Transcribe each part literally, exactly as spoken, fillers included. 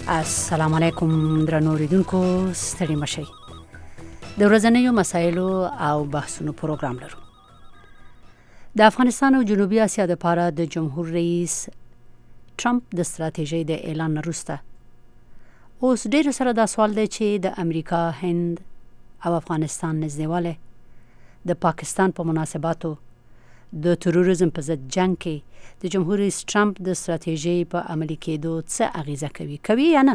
السلام علیکم درنو اوریدونکو، ستړي مشئ. د ورځنیو مسایلو او بحثونو پروګرام لرو. د افغانستان او جنوبي اسیا د پاره د جمهور رئیس ټرمپ د ستراتیژۍ د اعلان وروسته اوس ډېر سره دا سوال دی چې د امریکا، هند او افغانستان نږدېوالی د پاکستان په مناسباتو د تروریزم په ضد جنگ کې د جمهور رئیس ټرمپ د ستراتیژۍ په عملي کېدو څه اغیزه کوي کوي یا نه؟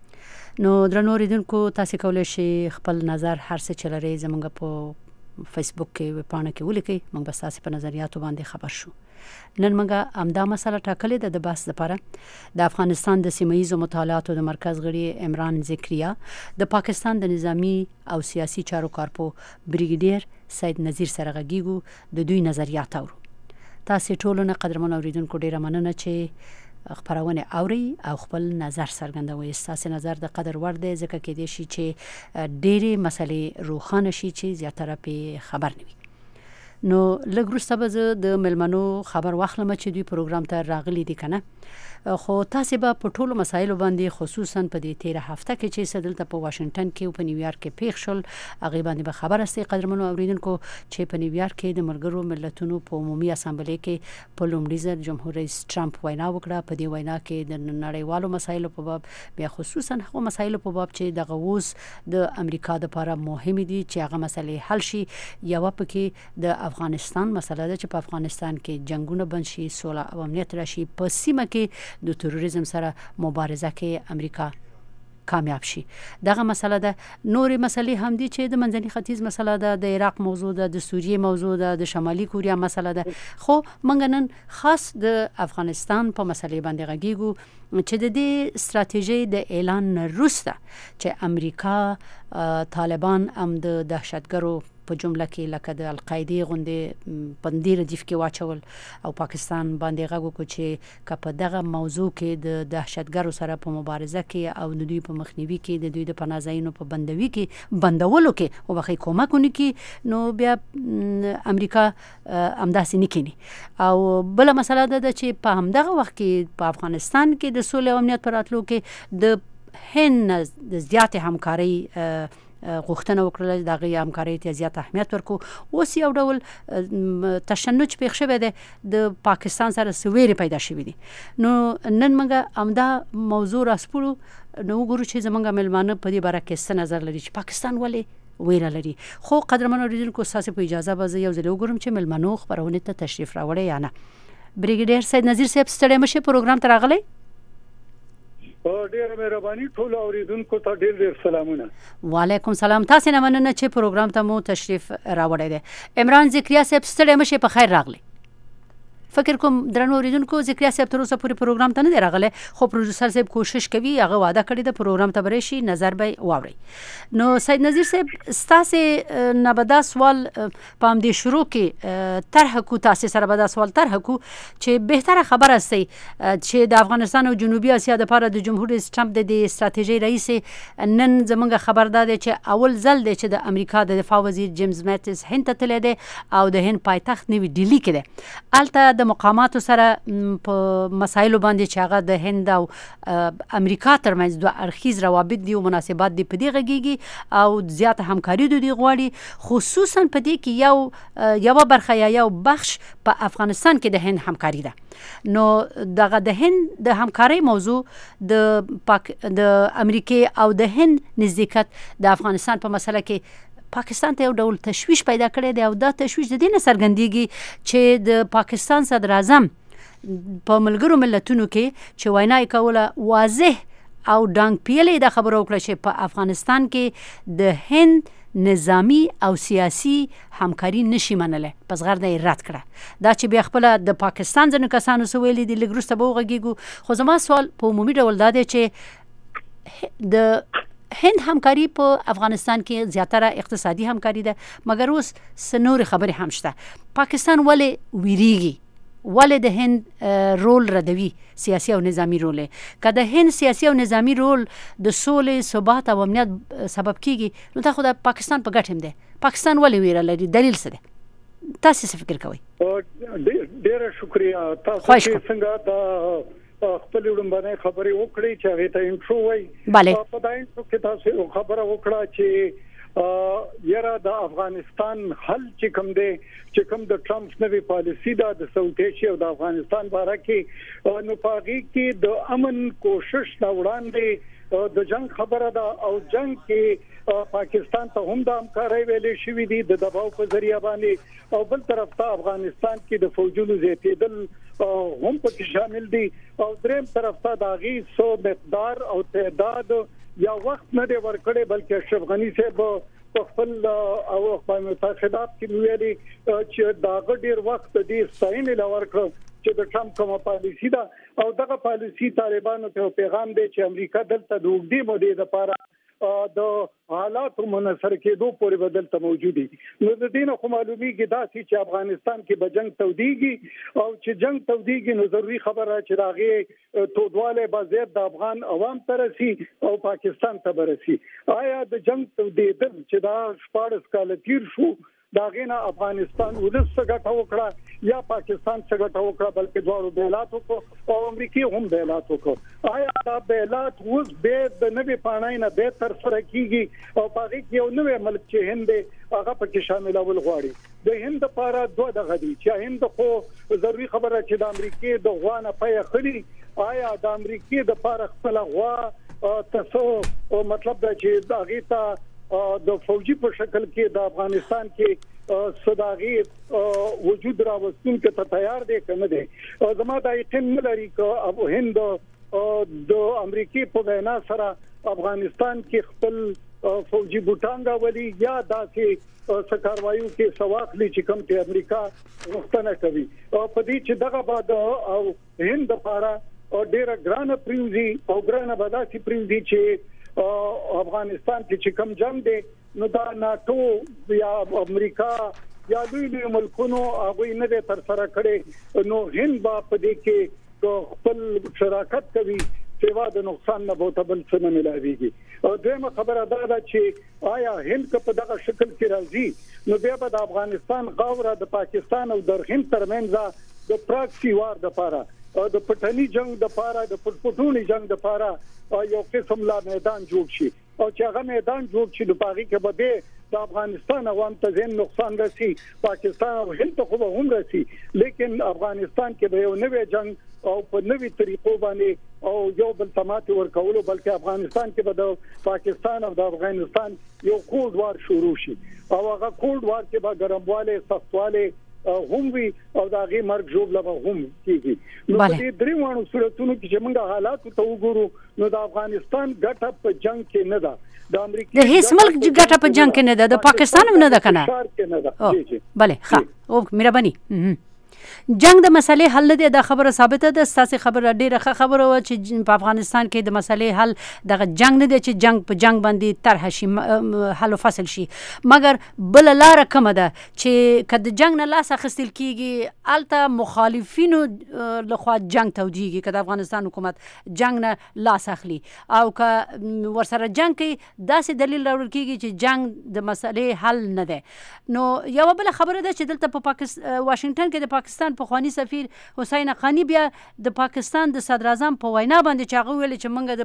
نو درنو اوریدونکو، تاسو کولی شئ خپل نظر هر څه چې لرئ زموږ په فیسبوک کې ویبپاڼه کې ولیکئ. موږ به ستاسو په نظریاتو باندې خبر شو. نن موږ همدا مسله ټاکلې ده د بحث لپاره. د افغانستان د سیمه ییزو مطالعاتو د مرکز غړي عمران ذکریا، د پاکستان د نظامی او سیاسي چارو کارپو بریګیډیر سید نذیر سره غږیږو، د دوی نظریات اورو. تاسو ټولو نه قدرمن اوریدونکو ډیره مننه چې خبرونه اوري او خپل نظر څرګندوي. ستاسو نظر د قدر وړ دی، ځکه کې دي شي چې ډېری مسلې روښانه شي چې زیاتره په خبر نه وي. نو لږ وروسته به زه د ملمنو خبر واخلم چې دوی پروګرام ته راغلي دي کنه، خو تاسو به په ټولو مسایلو باندې خصوصا په دې تیره هفته کې چې سدلته په واشنگټن کې او په نیویارک کې پیښ شول هغه باندې به خبر استي. قدرمنو اوریدونکو، چې په نیویارک کې د ملګرو ملتونو په عمومي اسامبلې کې په لومړي ځل جمهور رئیس ټرمپ وینا وکړه. په دې وینا کې د نړیوالو مسایلو په باب، بیا خصوصا هغه مسایلو په باب چې د غووس د امریکا لپاره مهم دي چې هغه مسلې حل شي. یو پکې د افغانستان مسله ده چې په افغانستان کې جنگونه بند شي، سوله او امنیت راشي، په سیمه کې د تروریزم سره مبارزه کې امریکا کامیاب شي. دغه مسله ده. نورې مسلې هم دي چې د منځني ختیځ مسله ده، د عراق موضوع ده، د سوریې موضوع ده، د شمالي کوریا مسله ده. خو موږ نن خاص د افغانستان په مسلې باندې غږیږو چې د دې ستراتیژۍ د اعلان وروسته چې امریکا طالبان هم د دهشتګرو په جمله کې لکه د القاعده غوندې بندي ردیف کې واچول او پاکستان باندې غږ وکړ چې که په دغه موضوع کې د دهشتګرو سره په مبارزه کې او د دوی په مخنیوي کې د دوی د پناه ځایونو په بندوي کې بندولو کې او بخې کومک ونکړي، نو بیا امریکا همداسې نه کینی. او بل مسله ده چې په همدغه وخت کې په افغانستان کې د سولې او امنیت پر راتلو کې د هند د زیاتې همکارۍ غوښتنه وکړه، د هغې همکارۍ ته زیات اهمیت ورکړو. اوس یو ډول تشنج پېښ شوی دی، د پاکستان سره څه ویرې پیدا شوي دي. نو نن موږ همدا موضوع راسپړو، نو وګورو چې زموږ مېلمانه په دې باره کې څه نظر لري چې پاکستان ولې ویره لري. خو قدرمن اوریدونکو، ستاسو په اجازه به زه یو ځل وګورم چې مېلمنو خپرونې ته تشریف راوړی یا نه. بریګیډیر سید نذیر صاحب، ستړی مه شئ، پروګرام ته راغلی. ډېر مهرباني. ټول اوریدونکو ته ډېر ډېر سلامونه. وعلیکم سلام. تاسو نه مننه چې پروګرام ته مو تشریف راوړی دی. عمران ذکریا صاحب، ستړی مه شئ، په خیر راغلی. فکر کوم درنو اوریدونکو ذکریا صاحب تر اوسه پورې پروګرام ته نه دی راغلی، خو پروډوسر صاحب کوشش کوي، هغه وعده کړې ده پروګرام ته به راشي، نظر به واورئ. نو سید نذیر صاحب، ستاسې نه به دا سوال په همدې شروع کې طرح کړو، تاسې سره به دا سوال طرح کړو چې بهتره خبره استئ چې د افغانستان او جنوبي اسیا دپاره د جمهور رئیس ټرمپ د دې ستراتیژۍ رئیس نن زموږ خبر دا دی چې اول ځل دی چې د امریکا د دفاع وزیر جیمز میټس هند ته تللی دی او د هند پایتخت نوي ډیلي کې دی. هلته د مقاماتو سره په مسایلو باندې چې هغه د هند او امریکا ترمنځ دوه اړخیز روابط دي او مناسبات دي په دې غږیږي او زیاته همکاري د دوی غواړي. خصوصا په دې کې یو یوه برخه یا یو بخش په افغانستان کې د هند همکاري ده. نو دغه د هند د همکارۍ موضوع د پاک د امریکې او د هند نزدېکت د افغانستان په مسله کې پاکستان ته یو ډول تشویش پیدا کړی دی او دا تشویش د دې نه څرګندېږي چې د پاکستان صدر اعظم په ملګرو ملتونو کې چې وینا یې کوله واضح او ډانګ پیلې دا خبره وکړه چې په افغانستان کې د هند نظامی او سیاسي همکاري نشي منله، پس غرده یې رد کړه. دا چې بیا خپله د پاکستان ځینو کسانو څه ویلي دي، لږ وروسته به وغږېږو. خو زما سوال په عمومي ډول دا دی چې د هند همکاري په افغانستان کې زیاتره اقتصادي همکاري ده، مګر اوس څه نورې خبرې هم شته. پاکستان ولې ویریږي؟ ولې د هند رول ردوي، سیاسي او نظامی رول؟ که د هند سیاسي او نظامی رول د سولې، ثبات او امنیت سبب کیږي، نو دا خو د پاکستان په ګټه هم دی. پاکستان ولې ویره لري؟ دلیل څه دی؟ تاسو څه فکر کوئ؟ ډېره شکریه. تاسو چې څنګه دا خپل وړاندې خبرې وکړې چې هغه ته انټرو وای په دا انټرو کې تاسو خبره وکړه چې یاره د افغانستان حل چې کوم دی چې کوم د ټرمپ نوې پالیسی دا د ساوث ایشیا او د افغانستان باره کې نو پاغي کې د امن کوشش نه وړاندې د جنگ خبره ده او جنگ کې پاکستان ته هم د همکارۍ ویلې شوې دي د دباو په ذریعہ باندې او بل طرف ته افغانستان کې د فوجونو زیاتېدل هم پکې شامل دي او دریم طرف ته د غي سو مقدار او تعداد یا وخت نه دی ورکړي بلکې اشرف غنی صاحب په خپل او په متخدات کې ویلي چې دا ډېر وخت دی ساين لور کړ چې د ټرمپ کومه پالیسی ده او دغه پالیسی طالبانو ته پیغام دی چې امریکا دلته د وګړي مودې لپاره د حالات منصر کېدو پورې بدل ته موجودي نو د دین خو معلومیږي دا چې افغانستان کې به جنگ توديږي او چې جنگ توديږي نو ضروري خبره چې راغي تودواله بازار د افغان عوام ترسي او پاکستان ته برسي آیا د جنگ تودیدل چې دا شپږ کال تیر شو دا غینه افغانستان ولس څخه وکړه یا پاکستان څخه وکړه بلکې دوه بیلات وکړو او امریکای هم بیلات وکړو آیا دا بیلات اوس به د نوې پانای نه به تر سره کیږي او باقي یو نوې ملک چې هند هغه پکې شامل اول غواړي د هند لپاره دوه دغه دي چې هند خو ضروري خبره چې د امریکای د غوانه پي خري آیا د امریکای د لپاره خپل غوا تاسو مطلب دا چې دا غیتا د فوجي په شکل کې د افغانستان کې صداغي وجود راوستون کې ته تیار دي کنه دي زما د یقین لري چې ابو هند د امریکای په وینا سره افغانستان کې خپل فوجي بوتانګا ولي یا داسې سکاروایو کې سواخلي چې کوم ته امریکا وختنه کوي او په دې چې دغه بعد او هند لپاره ډېر ګران پریوزي او ګران بداسي پریوزي چې افغانستان کې چې کوم جنگ دی نو دا ناتو یا امریکا یا دوی د ملکونو هغه نه تر سره کړي نو هند با په دې کې خپل شراکت کوي سیوا د نقصان نه بوته بل څه نه ملاويږي او دغه خبره دا ده چې آیا هند په دغه شکل کې راځي نو بیا به د افغانستان غوړه د پاکستان او د هند ترمنځ د پراکسی وار د پاره د پټنی جنگ د پاره د پټپټونی جنگ د پاره یو قسم لا میدان جوړ شي او چې هغه میدان جوړ شي د پاغي کې به د افغانستان عوام ته زین نقصان رسي پاکستان او هند ته خو هم رسي لیکن افغانستان کې به یو نوې جنگ او په نوې طریقو باندې او یو بل تماته ورکول بلکې افغانستان کې به د پاکستان او د افغانستان یو کولډ وار شروع شي او هغه کولډ وار کې به ګرمواله سختواله هم وی او دا غي مرګ جوړ لبا هم کیږي نو په دې دریوانو صورتونو کې چې موږ حالات ته وګورو نو د افغانستان ګټه په جنگ کې نه ده د امریکا د هیڅ ملک ګټه په جنگ کې نه ده د پاکستان هم نه ده کنه جی جی bale ها او مهرباني جنگ د مسلې حل دی دا خبره ثابته ده ستاسو خبره ډیره خبره و چې په افغانستان کې د مسلې حل د جنگ نه دی چې جنگ په جنگ باندې طرح شي حل او فصل شي مګر بل لار کوم ده چې کله جنگ نه لاس اخستل کیږي الته مخالفینو لخوا جنگ توجیهږي کله افغانستان حکومت جنگ نه لاس اخلي او که ورسره جنگ کوي داسې دلیل راوړل کیږي چې جنگ د مسلې حل نه دی نو یو بل خبره ده چې دلته په پاکستان واشنگټن کې د پاکستان په خواني سفیر حسین حقانی بیا د پاکستان د صدر اعظم په وینا باندې چې هغه ویل چې موږ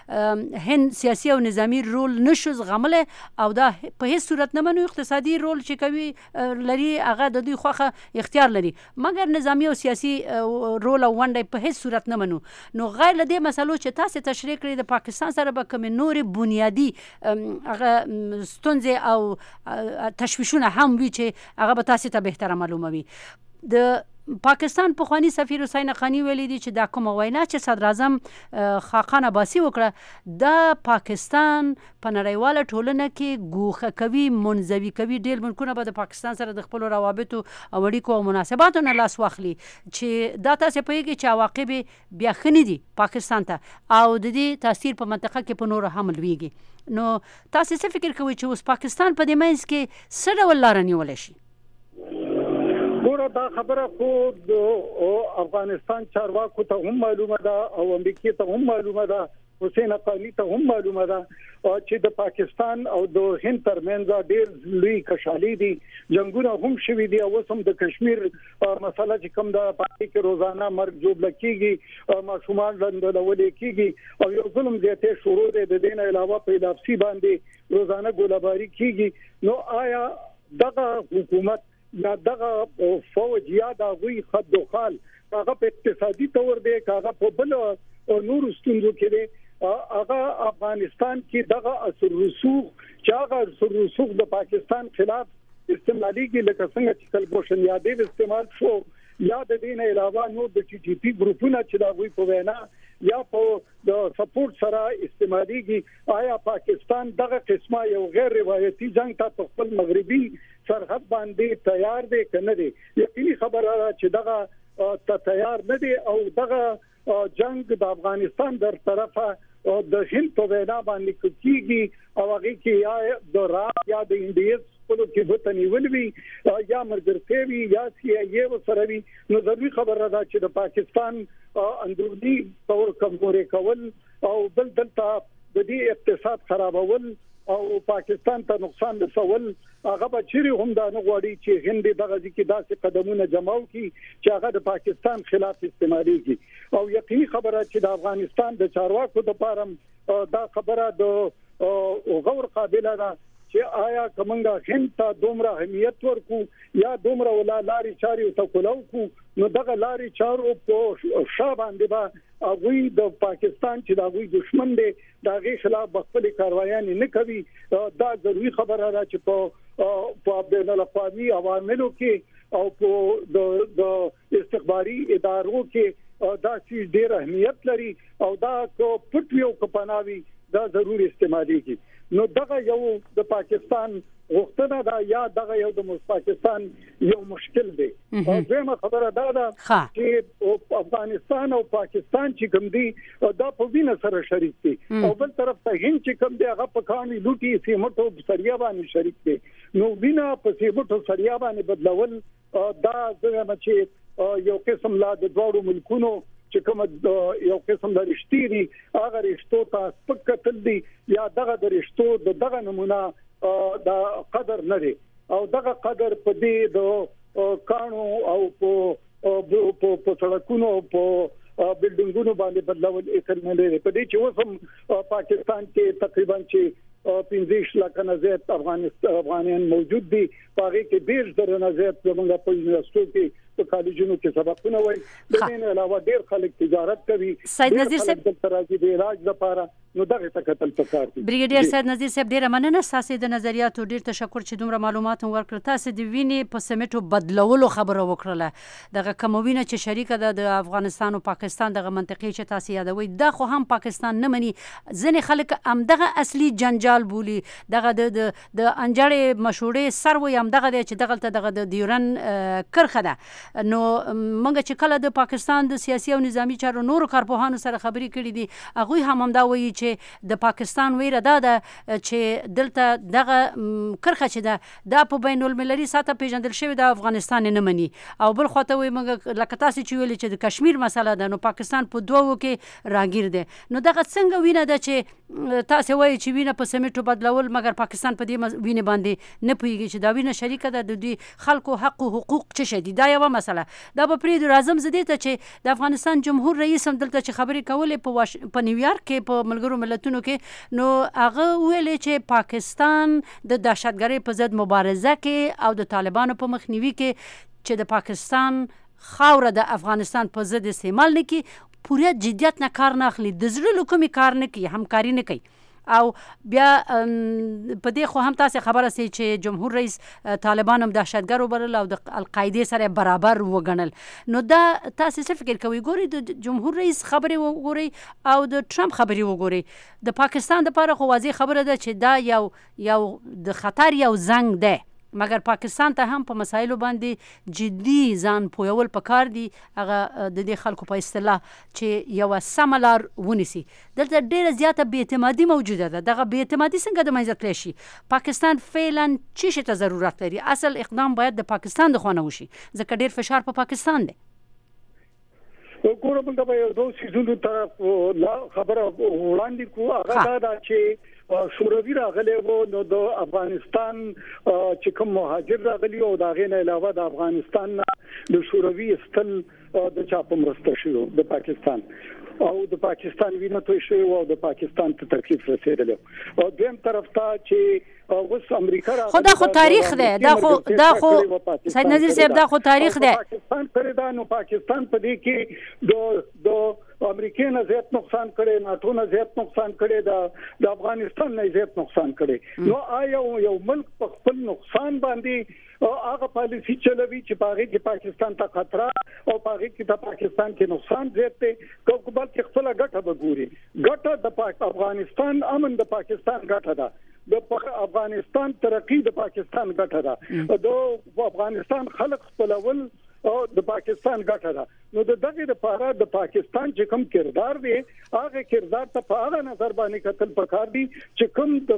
د هند سیاسي او نظامی رول نشو زغمله او دا په هیڅ صورت نه منو اقتصادي رول چې کوي لري هغه د دوی خوخه اختیار لري مګر نظامی او سیاسي رول او ونډه په هیڅ صورت نه منو نو غیر لدې مسلو چې تاسو تشریح کړی د پاکستان سره به کوم نور بنیادی هغه ستونزې او تشویشونه هم وي چې هغه به تاسو ته به احترام معلومه وي د پاکستان په خواني سفیر حسین حقانی ویلي دي چې دا کوم وینا چې صدر اعظم خاقان عباسی وکړه د پاکستان په نړیواله ټولنه کې ګوښه کوي منځوي کوي ډېر ملکونه به د پاکستان سره د خپل روابطو او اړیکو او مناسباتو نه لاس واخلي چې دا تاسو په یوه چې عواقب بیا خني دي پاکستان ته او د دې تاثیر په منطقه کې په نور هم لويږي نو تاسو څه فکر کوئ چې اوس پاکستان په دې منځ کې څه ډول لار نیول شي ګوره دا خبره خو د افغانستان چارواکو ته هم معلومه ده او امریکای ته هم معلومه ده حسین حقانی ته هم معلومه ده چې د پاکستان او د هند ترمنځ ډېر لوی کشالي دي جنگونه هم شوي دي او هم د کشمیر مسله چې کوم د پاتې کې روزانه مرګ جوړ لکېږي ماشومان لندلول کېږي او یو ظلم زیاتې شروع دي د دین علاوه په لافسي باندې روزانه ګولباري کېږي نو آیا دغه حکومت یا دغه فوج یا دغه خدوخال هغه په اقتصادي تور دی هغه په بل او نور ستونزو کې دی هغه افغانستان کې دغه اثر رسوخ چې هغه اثر رسوخ د پاکستان خلاف استعمالي کې لکه څنګه چې کلبوشن یادې استعمال شو یا د دین علاوه نو د ټي ټي پی ګروپونو چې دا وی په وینا یا په د سپورت سره استعمالي کې آیا پاکستان دغه قسمه یو غیر روایتي جنگ ته خپل مغربي سرحد باندې تیار دی کنه دی یقیني خبره چې دغه ته تیار نه دي او دغه جنگ د افغانستان در طرفه د هند په وینا باندې کیږي او هغه کې یا د را یا د انډیس په لور کې وطني ولوي یا مرګرته وي یا سی ای او سره وي نو ضروري خبره ده چې د پاکستان اندرونی تور کمزوري کول او بل دلته د دې اقتصاد خرابول او پاکستان ته نقصان رسول هغه به چیرې هم دا نه غواړي چې هند دغه ځکه داسې قدمونه جماو کړي چې هغه د پاکستان خلاف استعمالي کړي او یقیني خبره چې د افغانستان د چارواکو لپاره دا خبره د غور قابله ده چې آیا کومنګا هند ته دومره اهمیت ورکو یا دومره ولا لاري چاري ته کولو کو نو دغه لاري چارو په شاباندې با غوي د پاکستان چې دا غوي دشمن دی دا غي خلاف خپل کاروایان نه کوي دا ضروري خبره ده چې په په بین الاقوامي عواملو کې او په د د استخباري ادارو کې دا چې ډېر اهمیت لري او دا کو پټیو کو پناوي دا ضروري استعمالي کی نو دغه یو د پاکستان غوښتنه دا یا دغه یو د پاکستان یو مشکل دی او دغه خبره دا ده چې افغانستان او پاکستان چې کوم دي دا په وینه سره شریک دي او بل طرف ته هند چې کوم دی هغه په کاني لوټي سیمټو سریا باندې شریک دي نو وینه په سیمټو سریا باندې بدلول دا څنګه چې یو قسم لا د دوړو ملکونو چې کوم یو قسم د رښتې دي هغه رښتو ته سپکتل دي یا دغه د رښتو د دغه نمونه د قدر نه دي او دغه قدر په دې د کانو او په په سړکونو په بلډینګونو باندې بدلول اثر نه لري په دې چې اوس پاکستان کې تقریبا چې پنځه لک نه زیات افغانستان افغانان موجود دي هغه کې ډیر زره نه زیات زموږ په یونیورسيټو کې په کالجونو کې سبقونه وایي د دې علاوه ډیر خلک تجارت کوي سید نذیر صاحب د تراجي د علاج لپاره نو دغه تکتل پکار دي بریګیډیر سید نذیر صاحب ډیر مننه تاسو د نظریاتو ډیر تشکر چې دومره معلومات ورکړ تاسو د وینې په سمیټو بدلولو خبره وکړه دغه کوموینه چې شریکه ده د افغانستان او پاکستان دغه منطقي چې تاسو یادوي دا خو هم پاکستان نه مني ځنې خلک هم دغه اصلي جنجال بولی دغه د د انجړې مشورې سروي هم دغه چې دغه دغه د دیورن کرخه ده نو موږ چې کله د پاکستان د سیاسي او نظامی چارو نورو کارپوهانو سره خبرې کړې دي هغه هم هم دا وایي چې د پاکستان ویره دا ده چې دلته دغه کرخه چې ده دا په بین المللي سطح پیژندل شوی د افغانستان نه مني او بل خواته وي موږ لکه تاسو چې ویل چې د کشمیر مسله ده نو پاکستان په دوو کې راګیر دی نو دغه څنګه وینه ده چې تاسو وایي چې وینه په سمیټو بدلول مګر پاکستان په دې وینه باندې نه پوهیږي چې دا وینه شریکه ده د دې خلکو حق او حقوق څه شدي دا یو مسله دا به پرې د اعظم زده ته چې د افغانستان جمهور رئیس هم دلته چې خبرې کولې په واش... په نیویارک کې په ملګرو ملتونو کې نو هغه ویلې چې پاکستان د دهشتګرۍ په ضد مبارزه کې او د طالبانو په مخنیوي کې چې د پاکستان خاوره د افغانستان په ضد استعمال نه کی پوره جدیت نه کار نه اخلي د زړه لکومي کار نه کوي همکاري نه کوي او بیا په دې خو هم تاسو خبره سي چې جمهور رئیس طالبان هم دهشتګر وبلل او د القاعده سره برابر وګڼل نو دا تاسو څه فکر کوئ ګوري د جمهور رئیس خبره وګوري او د ټرمپ خبره وګوري د پاکستان لپاره خو واضح خبره ده چې دا یو یو د خطر یو زنګ ده مګر پاکستان ته هم په مسایلو باندې جدي ځان پویول پکار دي هغه د دې خلکو په اصطلاح چې یو سملار ونیسي دلته ډیره زیاته بې اعتمادي موجوده ده دغه بې اعتمادي څنګه د منځه تللی شي پاکستان فعلا چی شي ته ضرورت لري اصل اقدام باید د پاکستان د خونه وشي ځکه ډیر فشار په پاکستان دی ګوره موږ به یو دوه سیزونو طرف خبره وړاندې کوو هغه دا چې شوروي راغلی وو نو د افغانستان چې کوم مهاجر راغلي او دا غینه علاوه د افغانستان د شوروي استل د چا په مرسته شو د پاکستان او د پاکستان وینه توي شو او د پاکستان ته تکلیف رسیدل او دیم طرف ته چې اوس امریکا را خدا خو تاریخ ده دا خو دا خو سید نذیر صاحب دا خو تاریخ ده پاکستان پرې دا نو پاکستان په دې کې د د امریکای نه زیات نقصان کړي ناتو نه زیات نقصان کړي د د افغانستان نه زیات نقصان کړي نو آیا یو ملک په خپل نقصان باندې هغه پالیسی چلوي چې پاره کې پاکستان ته خطر او پاره کې د پاکستان کې نقصان زیات دی کوم بل کې خپل ګټه وګوري ګټه د افغانستان امن د پاکستان ګټه ده د افغانستان ترقی د پاکستان ګټه ده د افغانستان خلک خپلول او د پاکستان ګټه ده نو د دغه لپاره د پاکستان چې کوم کردار دی هغه کردار ته په هغه نظر باندې کتل پکار دي چې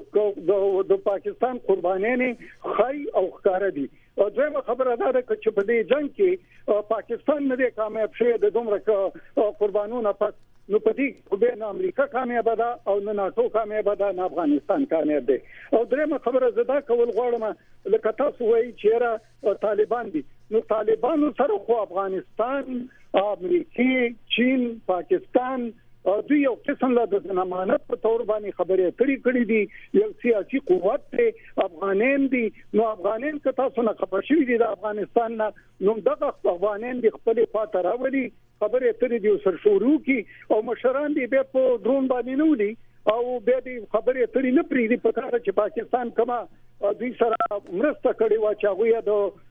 کوم د پاکستان قربانیانه خای او ښکار دي او دغه خبره ده چې په دې جنگ کې پاکستان نه دی کامیاب شوی د دومره قربانونو په نو پدې خو به امریکا کامیاب ده او نه ناتو کامیاب ده نه افغانستان کامیاب دی او درېمه خبره زدا کول غواړم لکه تاسو وایي چې طالبان دي نو طالبانو سره خو افغانستان امریکا چین پاکستان او دوی یو قسم له د ضمانت په تور باندې خبرې کړې کړې دي یو سیاسي قوت ته افغانان دي نو افغانان که تاسو نه خبر شوي دي د افغانستان نه نو دغه افغانان دي خپل خاطر راوړي خبرې ترې دي سر شروع کی او مشران دي به په ډرون باندې نو دي او به دي خبرې ترې نه پری دي په کار چې پاکستان کما دوی سره مرسته کړې و چې هغه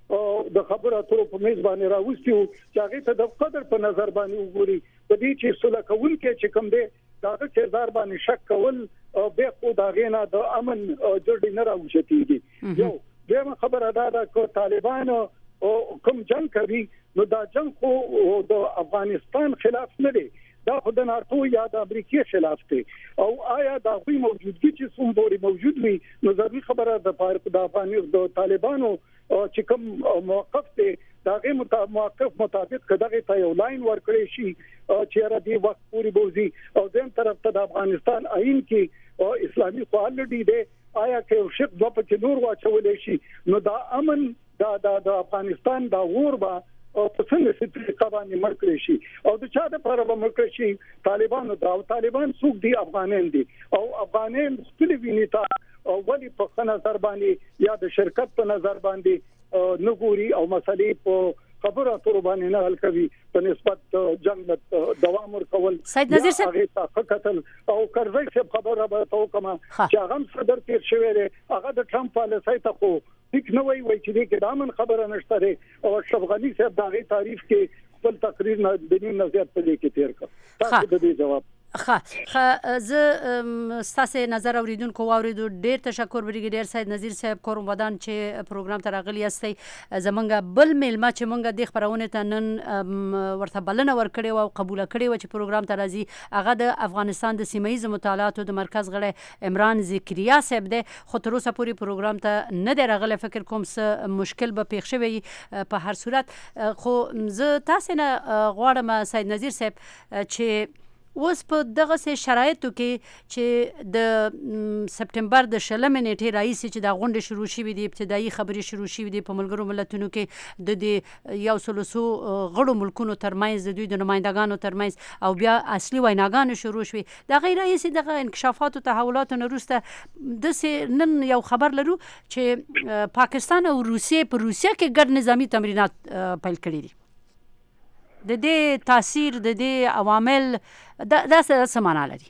د د خبرو اترو په میز باندې راوستي چې هغه ته د قدر په نظر باندې وګوري په دې چې صلح کول کې چې کوم دی دا کردار باندې شک کول او به خو دا غینه د امن جوړ نه راوځي یو دغه خبره ده چې طالبان او کوم جنگ کوي نو دا جنگ خو د افغانستان خلاف نه دی دا خو د ناتو یا د امریکای خلاف دی او آیا دا خو موجودګي چې څوم بوري موجود وي نو ضروري خبره د د افغانستان د طالبانو چې کوم موقف دی دا غي موقف مطابق کداغه ته یو لاین ورکړي شي چې را دي وخت پوری بوزي او دیم طرف ته د افغانستان آئین کې اسلامي قوالټي دی آیا کې شق د په نور واچولې شي نو دا امن دا د افغانستان دا وربا او په څنګه چې طالبان مرکړي شي او د چا د پر مرکړي شي طالبان دا طالبان څوک دي افغانان دي او افغانان خپل ویني تا او ولی په نظر باندې یا د شرکت په نظر باندې نګوري او مسلې په خبره تر باندې نه حل کوي په نسبت جنگ دوام ورکول سید نذیر صاحب قتل او کرزی صاحب خبره به تو کما چې هغه صدر تیر شوی دی هغه د ټرمپ پالیسي ته خو هیڅ نه وایي چې دې کې دامن خبره نشته او اشرف غنی صاحب دغه تعریف کې خپل تقریر نه د نیم نظر په دې کې تیر کړ تاسو د دې جواب ښه ښه زه ستاسو نظر اوریدونکو واوریدو ډیر تشکر بریګیډیر سید نذیر صاحب کوم ودان چې پروګرام ته راغلی یاستئ زمونږ بل میلمه چې مونږ د خبرونه ته نن ورته بلنه ورکړې او قبول کړې و چې پروګرام ته راځي هغه د افغانستان د سیمایي مطالعاتو د مرکز غړی عمران ذکریا صاحب دی خو تر اوسه پورې پروګرام ته نه دی راغلی فکر کوم څه مشکل به پیښ شوی په هر صورت خو زه تاسو نه غواړم سید نذیر صاحب چې اوس په دغه سه شرایطو کې چې د سپټمبر د شلمې نیټې راځي چې دا غونډه شروع شوې دي ابتدایي خبرې شروع شوې دي په ملګرو ملتونو کې د دې یو سلسو غړو ملکونو ترمنځ د دوی د نمائندګانو ترمنځ او بیا اصلي ویناګانو شروع شوې دا غیر رئیس دغه انکشافات او تحولات وروسته د سه نن یو خبر لرو چې پاکستان او روسیې په روسیه کې ګډ نظامی تمرینات پیل کړي دي د دې تاثیر د دې عوامل دا د څه معنا لري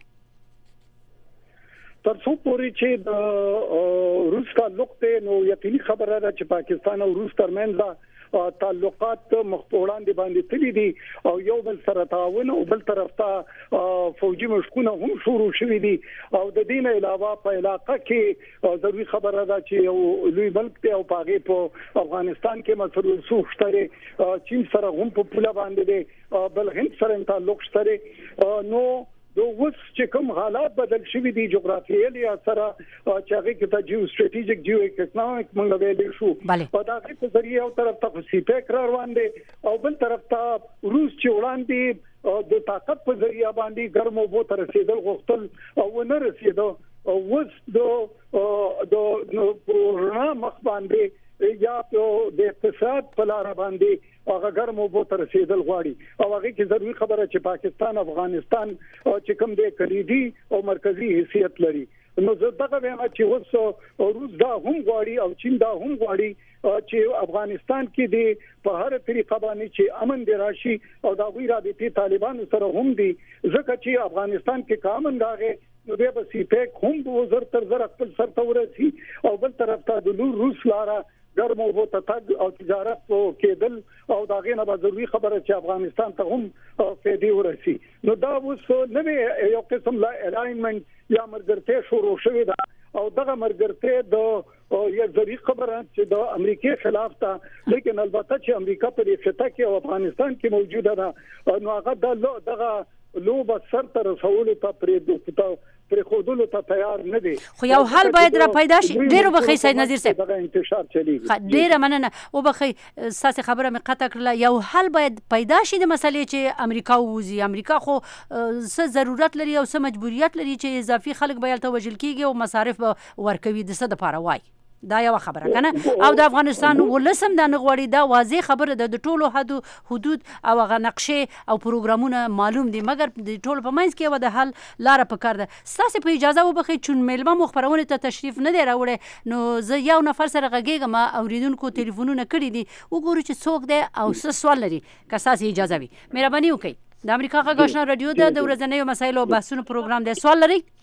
تر څو پورې چې د روس تعلق ته نو یقیني خبره ده چې پاکستان او روس ترمنځ تعلقات مخپوړاندې باندې تللی دي او یو بل سره تعاون او بل طرف ته فوجي مشکونه هم شروع شوي دي او د دین علاوه په علاقه کې ضروري خبره ده چې یو لوی ملک ته او پاغي په افغانستان کې مسلو سوختره چین سره هم په پوله باندې دي بل هند سره تعلق شته نو دو وس چې کوم حالات بدل شوي دي جغرافیایي اثر چې هغه کې د جیو استراتیژیک جیو اکونومیک موږ ویل شو په دغه په ذریعہ یو طرف ته سیپیک روان دي او بل طرف ته روس چې وړاندې د طاقت په ذریعہ باندې ګرمو بو تر رسیدل غوښتل او نه رسیدو اوس د د پورنا مخ باندې یا د اقتصاد په لار باندې هغه ګرمو بو تر رسیدل غواړي او هغه کې ضروري خبره چې پاکستان افغانستان چې کوم د کلیدي او مرکزی حیثیت لري نو زه دغه وایم چې اوس روس دا هم غواړي او چین دا هم غواړي چې افغانستان کې د په هر طریقه باندې چې امن دی راشي او دا غوی رابطه طالبان سره هم دي ځکه چې افغانستان کې کامن راغی نو به په سی پیک هم به زر تر زر خپل سر ته ورسي او بل طرف ته د روس لاره ګرمو بو ته او تجارت کېدل او دا غینه به ضروري خبره چې افغانستان ته هم فائدې ورسي نو دا اوس نوې یو قسم لا الاینمنت یا مرګرته شروع شوې ده او دغه مرګرته د یو ضروري خبره چې د امریکای خلاف ده لیکن البته چې امریکا په دې خطه کې او افغانستان کې موجوده ده نو هغه دغه لو به سر تر رسول ته پرې پر خودلو ته تیار نه دي خو یو حل باید را پیدا شي ډیرو بخي سید نذیر صاحب دغه انتشار چلیږي ډیره مننه او بخي ساسي خبره مې قطع کړله یو حل باید پیدا شي د مسلې چې امریکا ووزي امریکا خو څه ضرورت لري او څه مجبوریت لري چې اضافي خلک به یلته وجل کیږي او مصارف به ورکوي د څه لپاره وای دا یو خبره کنه او د افغانستان ولسم د نغوړي دا واضح خبره ده د ټولو حدود حدود او غ نقشې او پروګرامونه معلوم دي مګر د ټولو په منځ کې و د حل لار په کار ده ساسي په اجازه وبخي چون ملما مخبرونه ته تشریف نه دی راوړي نو زه یو نفر سره غږیږم اوریدونکو ټلیفونونه کړی دي وګورو چې څوک دی او څه سوال لري که ساسي اجازه وي مهرباني وکړئ د امریکا غږ آشنا رادیو ده د ورځنیو مسایلو او بحثونو پروګرام دی سوال لري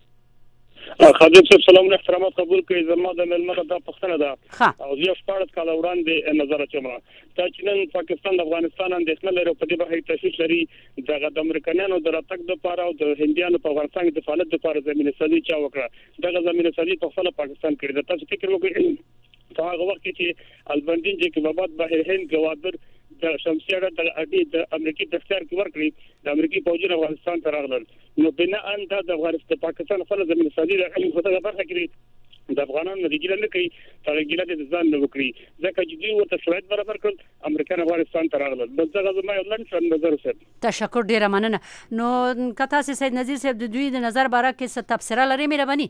خادم صاحب سلام علیکم احترامات قبول کړئ زما د ملمه د پښتنه ده او زه شپږ کال وړاندې نظر اچوم تا چې نن پاکستان د افغانستان اندېښنه لري په دې بهیر تشویش لري دغه د امریکایانو د راتګ د لپاره او د هندیانو په افغانستان کې د فعالیت لپاره زمينه سازي چا وکړه دغه زمينه سازي په خپل پاکستان کې د تاسو فکر وکړئ په هغه وخت کې البندین چې کبابات بهر هند گوادر د شمسیره د اډي د امریکای د اختیار کې ورکړي د امریکای پوجي افغانستان ته راغلل نو بنا ان د افغانستان پاکستان خپل زمينه سازي راغلي خو دا برخه کې د افغانانو د ګیله نه کوي تر ګیله د ځان نه وکړي ځکه چې دوی ورته شرایط برابر کړل امریکای افغانستان ته راغلل بل څه غوښمه یو لن نظر وسه تشکر ډیره مننه نو کته سید نذیر صاحب د دوی د نظر باره کې څه تفسیر لري مهرباني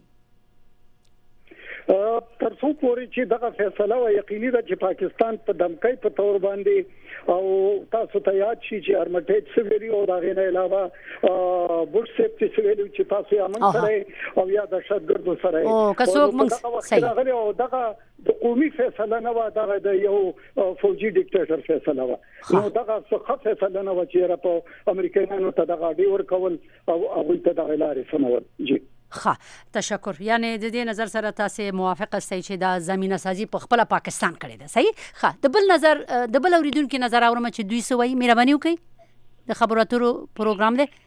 تر څو پورې چې دغه فیصله و یقیني ده چې پاکستان په دمکۍ په تور باندې او تاسو ته یاد شي چې ارمټیج سویری او دا غینه علاوه بوش سیفټي سویری چې تاسو یې امن سره او یا د شتګردو سره او کڅوک موږ صحیح او دغه د قومي فیصله نه و دغه د یو فوجي ډیکټیټر فیصله و نو دغه څه فیصله نه و چې را په امریکایانو ته دغه ډی ور کول او هغه ته دغه لارې سمول جی ښه تشکر یعنی د دې نظر سره تاسو موافق استئ چې دا زمينه سازي په خپل پاکستان کړی ده صحیح ښه د بل نظر د بل اوریدونکو نظر اورم چې دوی سوي مهرباني وکړي د خبرو اترو پروګرام دی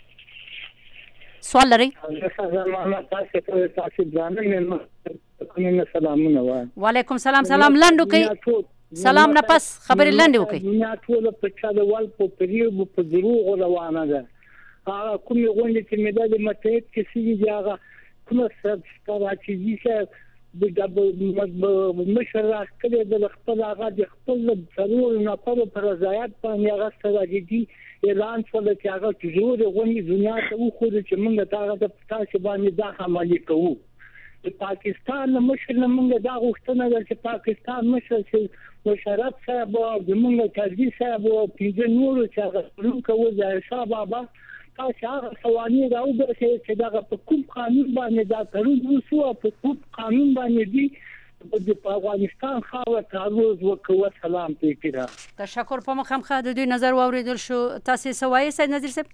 سوال لري وعلیکم سلام سلام لاندو کوي سلام نه پس خبرې لاندې وکړي نه ټول په چا د ول په پریو په دروغ روانه ده هغه کومې غونډې چې مدال متحد کې سړي هغه کومه سره چې چې د مشر راکړي د خپل هغه د خپل ضرور نه پر رضایت باندې هغه سره دي اعلان شول چې هغه جوړ غونډې دنیا ته وخو چې موږ دا د تاسو باندې دا عملي کوو د پاکستان مشر موږ دا غوښتنه ده چې پاکستان مشر چې مشرف صاحب او موږ قاضي صاحب او پیژن نور چې هغه څنګه کوي ځای صاحب بابا تاسو هغه قوانين راوړل چې دا په کوم قانون باندې دا ترور وسو په کوم قانون باندې دي د افغانستان خاوه تعرض وکړه سلام پېکره تشکر په مخامخ د دوی نظر واوریدل شو تاسو سوای سید نذیر صاحب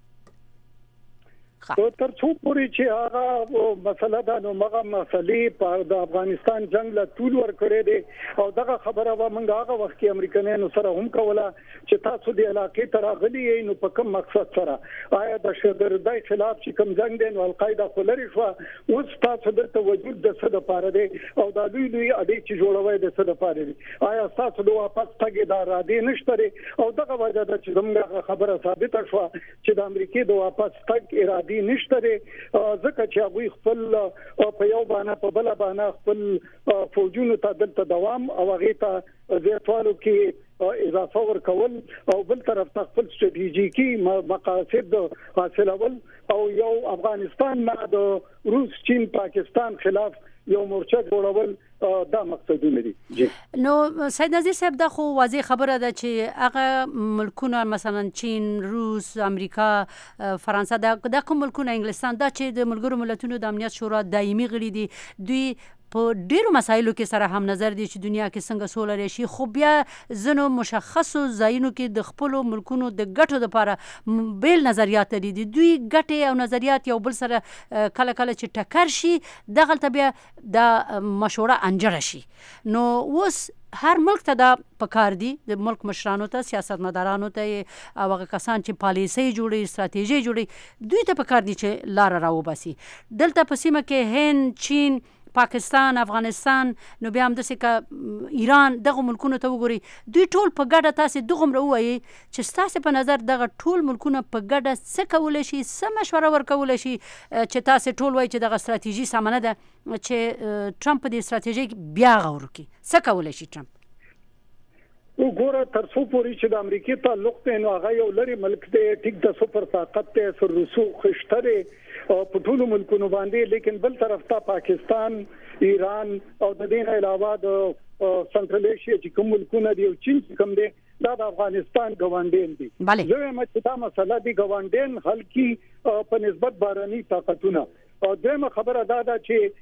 تر څو پورې چې هغه مسله دا نو مغه مسلې په د افغانستان جنگ له طول ور کړې دي او دغه خبره و موږ هغه وخت کې امریکایانو سره هم کوله چې تاسو د علاقې تر غلي نو په کوم مقصد سره آیا د شګردای خلاف چې کوم جنگ دی نو القاعده خلری شو اوس تاسو د وجود د څه د پاره دي او د دوی دوی اړې چې جوړوي د څه د پاره دي آیا تاسو د واپس تګ د را دي نشته او دغه وجه د چې موږ خبره ثابت شو چې د امریکای د واپس تګ ارادي نشته ځکه چې هغه خپل په یو باندې په بل باندې خپل فوجونو ته دلته دوام او هغه ته زیاتوالو کې اضافه ورکول او بل طرف ته خپل ستراتیژیکي مقاصد حاصلول او یو افغانستان نه د روس چین پاکستان خلاف یو مورچه جوړول دا مقصدونه دي. نو سید نذیر صاحب دا خو واضح خبره ده چې هغه ملکونه مثلا چین، روس، امریکا، فرانسه دا د کوم ملکونه انګلستان دا چې د ملګرو ملتونو د امنیت شورا دایمي غړي دي، دوی په ډیرو مسایلو کې سره هم نظر دي چې دنیا کې څنګه سوله راشي، خو بیا ځینو مشخصو ځایونو کې د خپلو ملکونو د ګټو لپاره بیل نظریات لري دي. دوی ګټې او نظریات یو بل سره کله کله چې ټکر شي دغلته بیا د مشوره انجره شي. نو اوس هر ملک ته دا پکار دي، د ملک مشرانو ته، سیاستمدارانو ته او هغه کسان چې پالیسۍ جوړي، استراتیژي جوړي، دوی ته پکار دي چې لاره راوباسي. دلته په سیمه کې هند، چین، پاکستان، افغانستان، نو بیا هم داسې که ایران، دغه ملکونو ته وګورئ، دوی ټول په ګډه تاسې دوغومره ووایي چې ستاسې په نظر دغه ټول ملکونه په ګډه څه کولی شي، څه مشوره ورکولی شي چې تاسې ټول وایي چې دغه استراتیژي سمه نه ده، چې ټرمپ په دې استراتیژۍ بیا غور وکړي. څه کولی شي ټرمپ؟ وګوره تر څو پورې چې د امریکای تعلق دی نو هغه یو لري ملک دی، ټیک د سپر طاقت دی، سر رسوخ خشته دی په ټولو ملکونو باندې، لیکن بل طرف ته پاکستان، ایران او د دې نه علاوه د سنټرل ایشیا چې کوم ملکونه دي او چین چې کوم دي دا د افغانستان ګاونډیان دي. زه وایم چې دا مسله دی ګاونډیان حل کی په نسبت باراني طاقتونه. او دغه خبره دا ده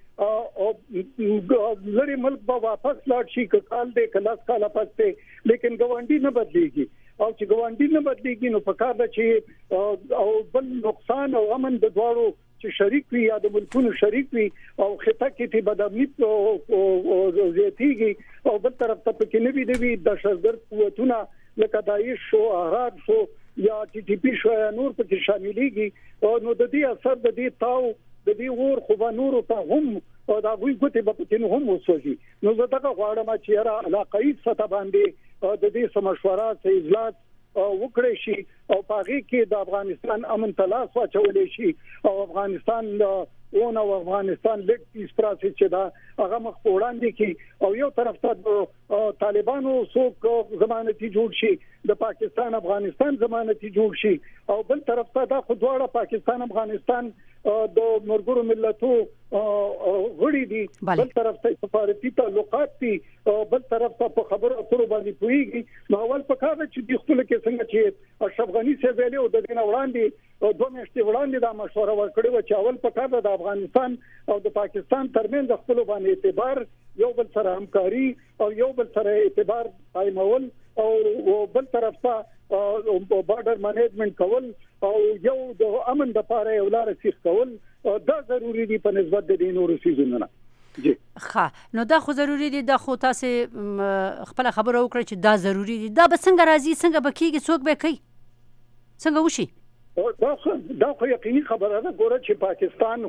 چې لري ملک به واپس لاړ شي که کال دی که لاس کاله پس دی، لیکن ګاونډي نه بدلیږي. او چې ګاونډي نه بدلیږي نو پکار ده چې او بل نقصان او امن د دواړو چې شریک وي یا د ملکونو شریک وي او خطه کې تی بدامنی او زیاتیږي او بل طرف ته پکې نه وي د وی د شرګر قوتونه لکه داعش شو، احرار شو یا ټي ټي پی شو یا نور پکې شاملېږي، او نو د دې اثر د دې تاو د دې ور خو به نور ته هم او دا وی ګوتې به پکې هم وسوږي. نو زه دا غواړم چې را علاقائی سطح باندې د دې سمشوره سه اجلاس وکړي شي او پاغي کې د افغانستان امن تلاش واچولې شي او افغانستان اون او افغانستان لیګ پیس پروسس چې دا هغه مخ وړاندې کی او یو طرف ته طالبانو څوک ضمانتي جوړ شي، د پاکستان افغانستان ضمانتي جوړ شي، او بل طرف ته دا خو دواړه پاکستان افغانستان د مرګرو ملتو غړي دي، بل طرف ته سفارتي تعلقات دي، بل طرف ته په خبرو اترو باندې پويږي. نو اول په کار چې د خپل کې څنګه چې اشرف غنی سره ویلو د دین وړاندې او دوه میاشتې وړاندې دا مشوره ورکړې و چې اول په کار د افغانستان او د پاکستان ترمنځ خپل باندې اعتبار، یو بل سره همکاري او یو بل سره اعتبار قائمول او بل طرف ته بارډر مانیجمنت کول او یو د امن د لپاره یو لار سیخ کول دا ضروری دي په نسبت د دې نورو سيزونو نه. جی ښه، نو دا خو ضروری دي، دا خو تاسو خپل خبره وکړه چې دا ضروری دي، دا به څنګه راځي، څنګه به کېږي، څوک به کوي، څنګه وشي؟ دا دا خو یقیني خبره ده. ګوره چې پاکستان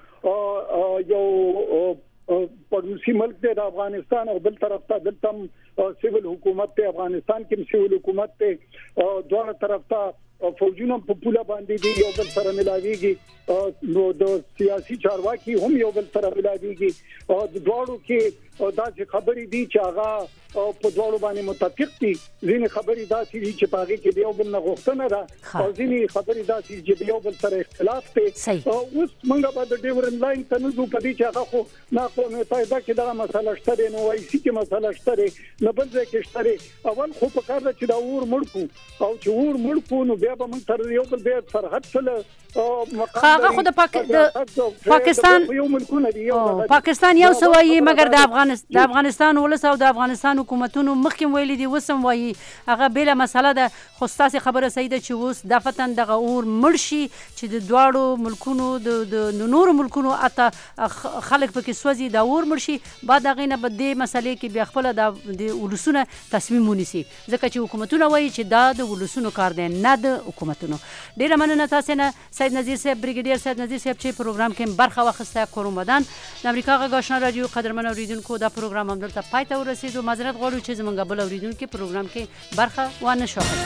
هم یو پړوسی ملک دی د افغانستان او بل طرف ته دلته سیول حکومت ته، افغانستان کې سیول حکومت ته، دوه طرف ته فوجونه په پوله باندې دي یو بل سره ملاويږي، نو د سیاسي چارواکي هم یو بل سره ملاويږي او د دوړو کې دا چې خبرې دي چې هغه په دوړو باندې متفق دي، ځینې خبرې دا چې په هغه کې یو بل نه غوښتنه ده او ځینې خبرې دا چې یو بل سره اختلاف دي. اوس موږ به د ډیورن لاین ته نه ځو په دې چې هغه خو نه قومي تایدا کې دا مسله شته نو وایي چې مسله شته نه بل ځای کې شته. اول خو په کار ده چې دا ور مړ کو او چې ور مړ کو نو بیا به موږ تر یو بل بیا سرحد سره خاغه خو د پاکستان پاکستان یو سوي مګر د افغانستان د افغانستان ولس او د افغانستان حکومتونو مخکې ویلي دي وسم وایي هغه بل مسله ده. خو ستاسو خبره صحیح ده چې اوس د فتن دغه اور مرشي چې د دواړو ملکونو د نورو ملکونو اته خلک پکې سوځي د اور مرشي بعد هغه نه بد مسلې کې بیا خپل د ولسونه تصمیم ونیسي ځکه چې حکومتونه وایي چې دا د ولسونو کار دی نه د حکومتونو. ډیره مننه تاسو نه سید نذیر صاحب، بریګیډیر سید نذیر صاحب چې پروګرام کې برخه واخیسته. کورومدان د امریکا غږ آشنا رادیو قدرمن اوریدونکو دا پروګرام هم دلته پای ته ورسېدو. معذرت غواړو چې زمونږ بل اوریدونکو پروګرام کې برخه وانه شو.